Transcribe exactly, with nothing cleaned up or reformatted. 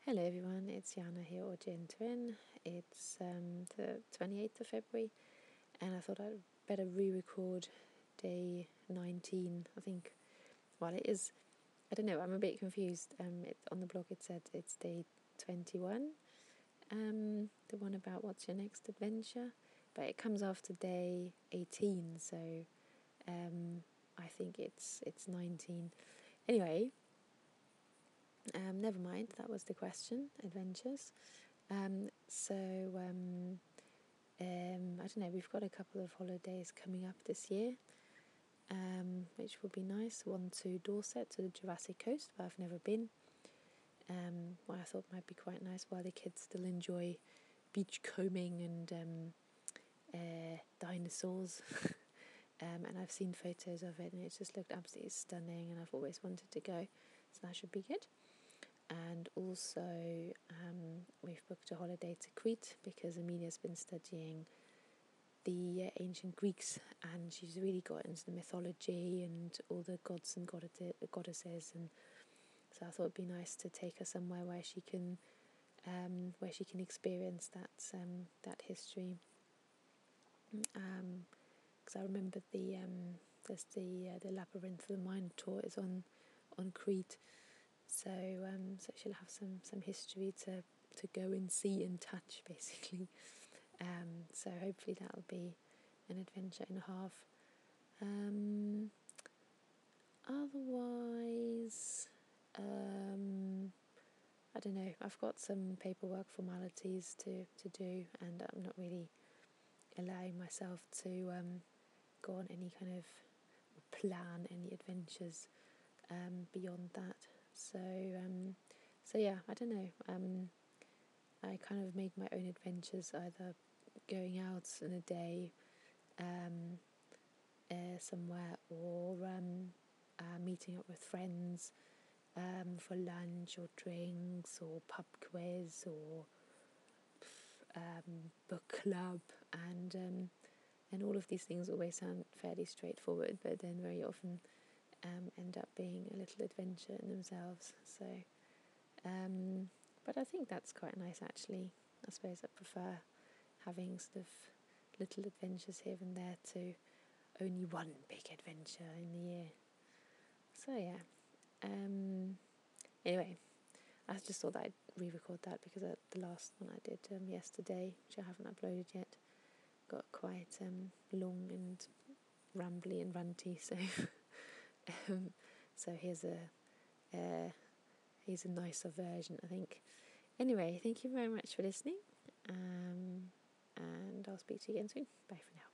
Hello everyone, it's Jana here, or Jen Twin. It's um, the twenty-eighth of February, and I thought I'd better re-record day nineteen. I think, well, it is, I don't know, I'm a bit confused. Um, it, on the blog it said it's day twenty-one, um, the one about what's your next adventure, but it comes after day eighteen, so um, I think it's it's nineteen. Anyway, Um, never mind, that was the question, adventures. Um, so, um, um, I don't know, we've got a couple of holidays coming up this year, um, which will be nice. One to Dorset, to the Jurassic Coast, where I've never been. Um, what I thought might be quite nice while the kids still enjoy beach combing and um, uh, dinosaurs. um, and I've seen photos of it, and it just looked absolutely stunning, and I've always wanted to go, so that should be good. And also um, we've booked a holiday to Crete because Amelia's been studying the uh, ancient Greeks, and she's really got into the mythology and all the gods and goddesses, and so I thought it'd be nice to take her somewhere where she can um, where she can experience that um, that history. Because um, I remember the um, there's the uh, the labyrinth of the Minotaur is on on Crete. So um, so she'll have some, some history to, to go and see and touch, basically. Um, so hopefully that'll be an adventure and a half. Um, otherwise, um, I don't know. I've got some paperwork formalities to, to do, and I'm not really allowing myself to um, go on any kind of plan any adventures um, beyond that. So um, so yeah, I don't know. Um, I kind of make my own adventures, either going out in a day um, uh, somewhere, or um, uh, meeting up with friends um, for lunch or drinks or pub quiz or um, book club, and um, and all of these things always sound fairly straightforward, but then very often um, end up being a little adventure in themselves. So, um, but I think that's quite nice actually. I suppose I prefer having sort of little adventures here and there to only one big adventure in the year. So yeah. Um, anyway, I just thought that I'd re-record that because uh, the last one I did um, yesterday, which I haven't uploaded yet, got quite um, long and rambly and ranty. So, um, so here's a uh, here's a nicer version, I think. Anyway, thank you very much for listening, um, and I'll speak to you again soon. Bye for now.